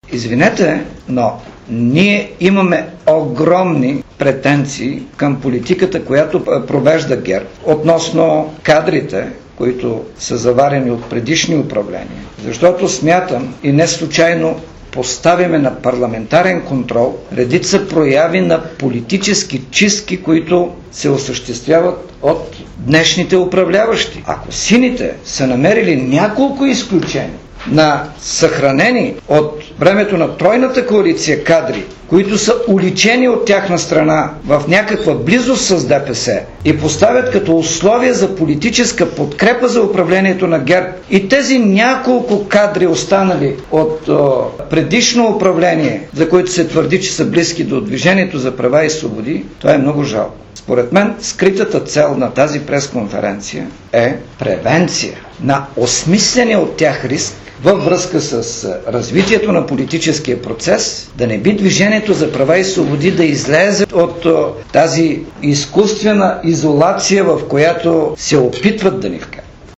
Извинете, но ние имаме огромни претенции към политиката, която провежда ГЕРБ относно кадрите, които са заварени от предишни управления. Защото смятам и не случайно поставяме на парламентарен контрол редица прояви на политически чистки, които се осъществяват от днешните управляващи. Ако сините са намерили няколко изключения на съхранени от времето на тройната коалиция кадри, които са уличени от тяхна страна в някаква близост с ДПС и поставят като условие за политическа подкрепа за управлението на ГЕРБ, и тези няколко кадри останали от предишно управление, за които се твърди, че са близки до Движението за права и свободи, това е много жалко. Според мен, скритата цел на тази пресконференция е превенция на осмисления от тях риск във връзка с развитието на политическия процес, да не би Движението за права и свободи да излезе от тази изкуствена изолация, в която се опитват да ни вкарат.